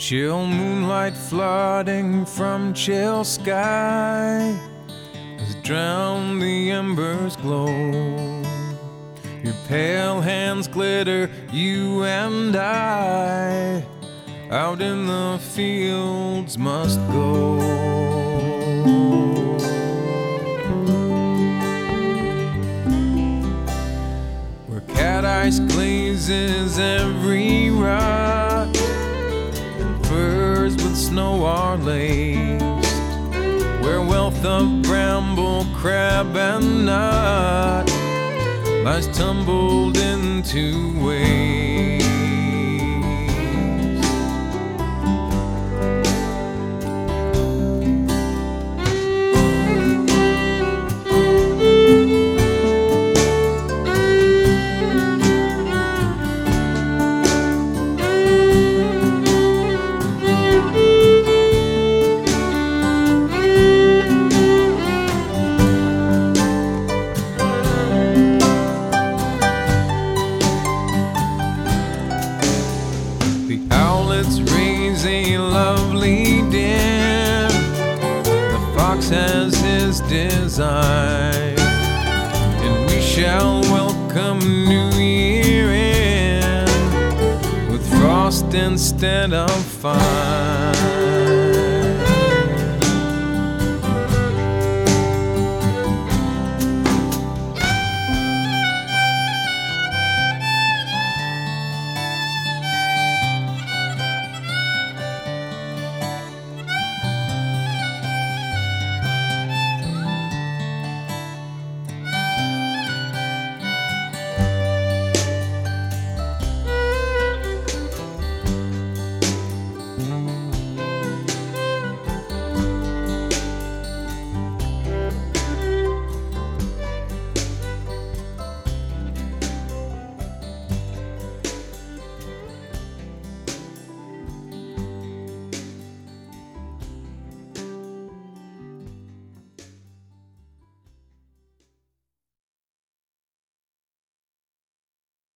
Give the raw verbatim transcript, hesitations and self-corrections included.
Chill moonlight flooding from chill sky has drowned the embers glow. Your pale hands glitter, you and I out in the fields must go. Where cat ice glazes every rock, furs with snow are laced, where wealth of bramble, crab, and nut lies tumbled into waste. Raise a lovely den, the fox has his design, and we shall welcome New Year in with frost instead of fine.